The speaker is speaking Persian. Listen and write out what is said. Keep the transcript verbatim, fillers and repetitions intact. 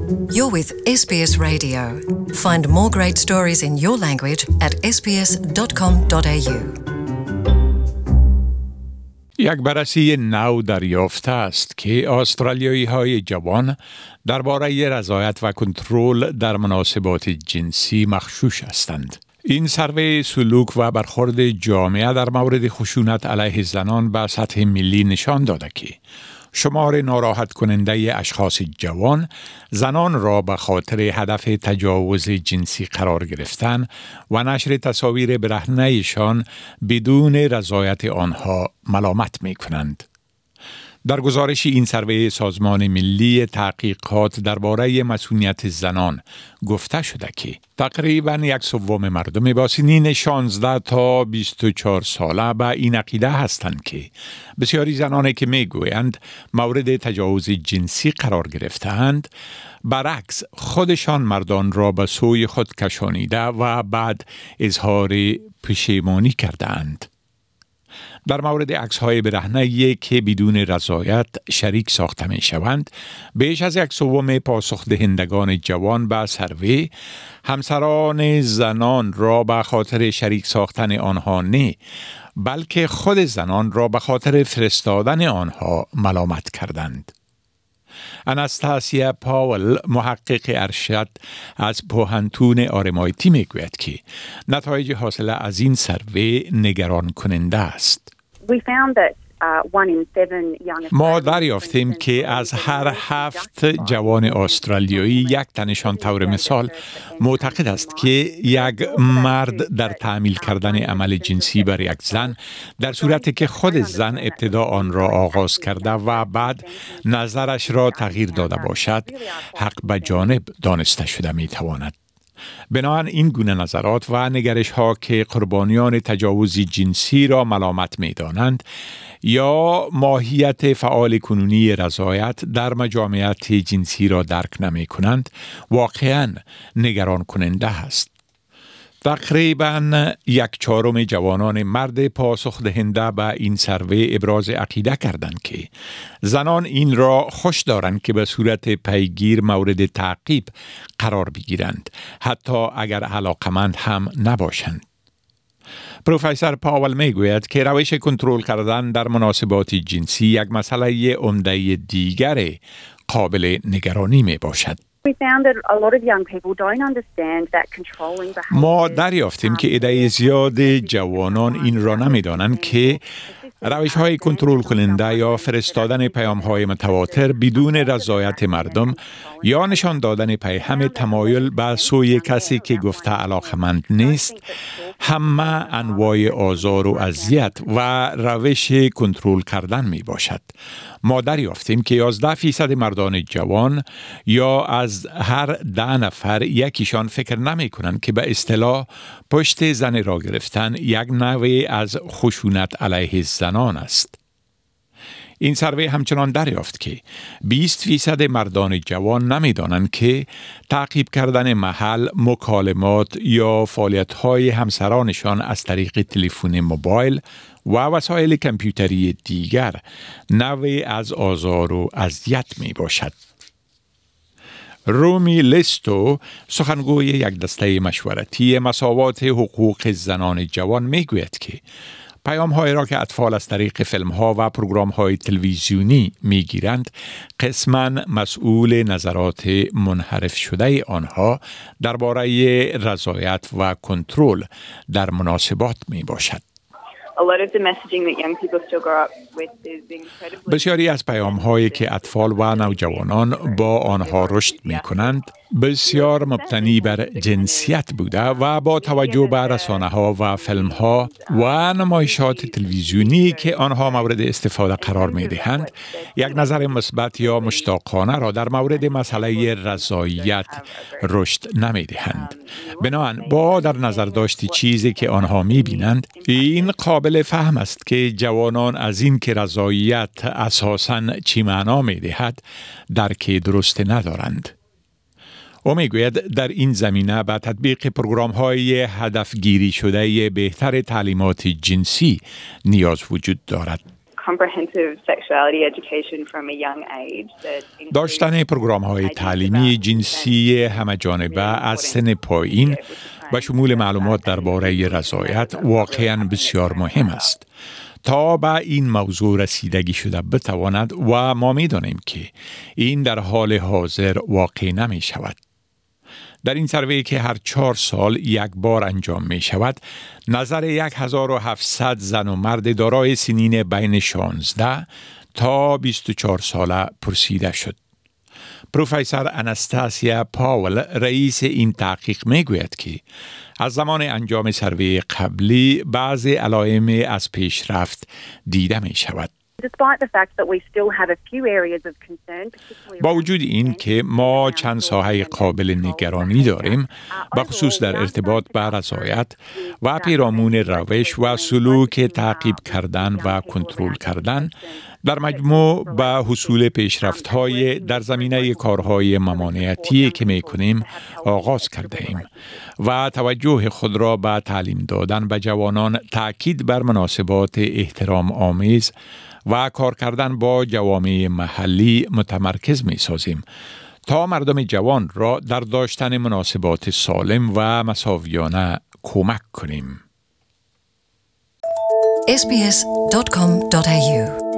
You're with اس بی اس Radio. Find more great stories in your language at اس بی اس دات کام دات ای یو. یک بررسی نو دریافته است که استرالیایی های جوان درباره رضایت و کنترل در مناسبات جنسی مغشوش هستند. این سروی سلوک و برخورد جامعه در مورد خشونت علیه زنان به سطح ملی نشان داده که شمار ناراحت کننده اشخاص جوان زنان را به خاطر هدف تجاوز جنسی قرار گرفتن و نشر تصاویر برهنه‌شان بدون رضایت آنها ملامت می کنند. در گزارش این سروی سازمان ملی تحقیقات درباره مسئولیت زنان گفته شده که تقریباً یک سوم مردم با سنین شانزده تا بیست و چهار ساله به این عقیده هستند که بسیاری زنانی که میگویند مورد تجاوز جنسی قرار گرفته‌اند برعکس خودشان مردان را به سوی خود کشانیده و بعد اظهار پشیمانی کرده‌اند. در مورد عکس‌های برهنه‌ای که بدون رضایت شریک ساخته می‌شوند، بیش از یک سوم پاسخ دهندگان جوان به سروی همسران زنان را به خاطر شریک ساختن آنها نه، بلکه خود زنان را به خاطر فرستادن آنها ملامت کردند. اناستاسیا پاول محقق ارشد از پوهنتون آرمایتی میگوید که نتایج حاصل از این سروی نگران کننده است. We found that uh, one in seven young ما دریافتیم که از هر هفت جوان استرالیایی یک تنشان طور مثال معتقد است که یک مرد در تعمیل کردن عمل جنسی بر یک زن در صورتی که خود زن ابتدا آن را آغاز کرده و بعد نظرش را تغییر داده باشد حق به جانب دانسته شده می تواند. بنابراین این گونه نظرات و نگرش ها که قربانیان تجاوز جنسی را ملامت می دانند یا ماهیت فعال کنونی رضایت در مجامعت جنسی را درک نمی کنند واقعاً نگران کننده است. تقریباً یک چهارم جوانان مرد پاسخ دهنده به این سروی ابراز عقیده کردند که زنان این را خوش دارند که به صورت پیگیر مورد تعقیب قرار بگیرند، حتی اگر علاقمند هم نباشند. پروفسور پاول میگوید که روش کنترل کردن در مناسبات جنسی یک مسئله عمده دیگر قابل نگرانی می باشد. ما دریافتیم که عده زیاد جوانان این را نمی‌دانند که روش‌های کنترل کننده یا فرستادن پیام‌های متواتر بدون رضایت مردم یا نشان دادن پیام تمایل به سوی کسی که گفته علاقمند نیست همه انواع آزار و اذیت و روش کنترل کردن می باشد. ما دریافتیم که یازده فیصد مردان جوان یا از هر ده نفر یکیشان فکر نمی کنند که به اصطلاح پشت زن را گرفتن یک نوع از خشونت علیه زنان است. این سروی همچنان دریافت که بیست فیصد مردان جوان نمی‌دانند که تعقیب کردن محل، مکالمات یا فعالیت‌های همسرانشان از طریق تلفن موبایل و وسایل کامپیوتری دیگر نوعی از آزار و اذیت میباشد. رومی لیستو سخنگوی یک دسته مشورتی مساوات حقوق زنان جوان میگوید که پیام‌هایی را که اطفال از طریق فیلم‌ها و پروگرام‌های تلویزیونی می‌گیرند قسماً مسئول نظرات منحرف شده آنها درباره رضایت و کنترل در مناسبات میباشد. بسیاری از پیام‌هایی که اطفال و نوجوانان با آنها رشد می‌کنند بسیار مبتنی بر جنسیت بوده و با توجه به رسانه‌ها و فیلم‌ها و نمایشات تلویزیونی که آنها مورد استفاده قرار می‌دهند یک نظر مثبت یا مشتاقانه را در مورد مسئله رضایت رشد نمی‌دهند. بنابراین با در نظر داشت چیزی که آنها می‌بینند این قابل فهم است که جوانان از این که رضایت اساساً چی معنا می‌دهد درک درست ندارند. او میگوید در این زمینه به تطبیق پروگرام‌های هدفگیری شده بهتر تعلیمات جنسی نیاز وجود دارد. comprehensive sexuality education from a young age. that داشتن پروگرام‌های تعلیمی جنسی همه‌جانبه از سن پایین و شمول معلومات درباره رضایت واقعاً بسیار مهم است. تا به این موضوع رسیدگی شده بتواند و ما می دانیم که این در حال حاضر واقع نمی شود. در این سروی که هر چهار سال یک بار انجام می شود، نظر یک هزار و هفتصد زن و مرد دارای سنین بین شانزده تا بیست و چهار ساله پرسیده شد. پروفسور اناستاسیا پاول رئیس این تحقیق می گوید که از زمان انجام سروی قبلی بعضی علائم از پیشرفت دیده می شود. با وجود این که ما چند ساحه قابل نگرانی داریم، بخصوص در ارتباط به رضایت و پیرامون روش و سلوک تعقیب کردن و کنترل کردن، در مجموع به حصول پیشرفت‌های در زمینه کارهای ممانعتی که می‌کنیم آغاز کرده ایم و توجه خود را به تعلیم دادن به جوانان، تأکید بر مناسبات احترام آمیز و کار کردن با جوامع محلی متمرکز می‌سازیم تا مردم جوان را در داشتن مناسبات سالم و مساویانه کمک کنیم. اس بی اس دات کام دات ای یو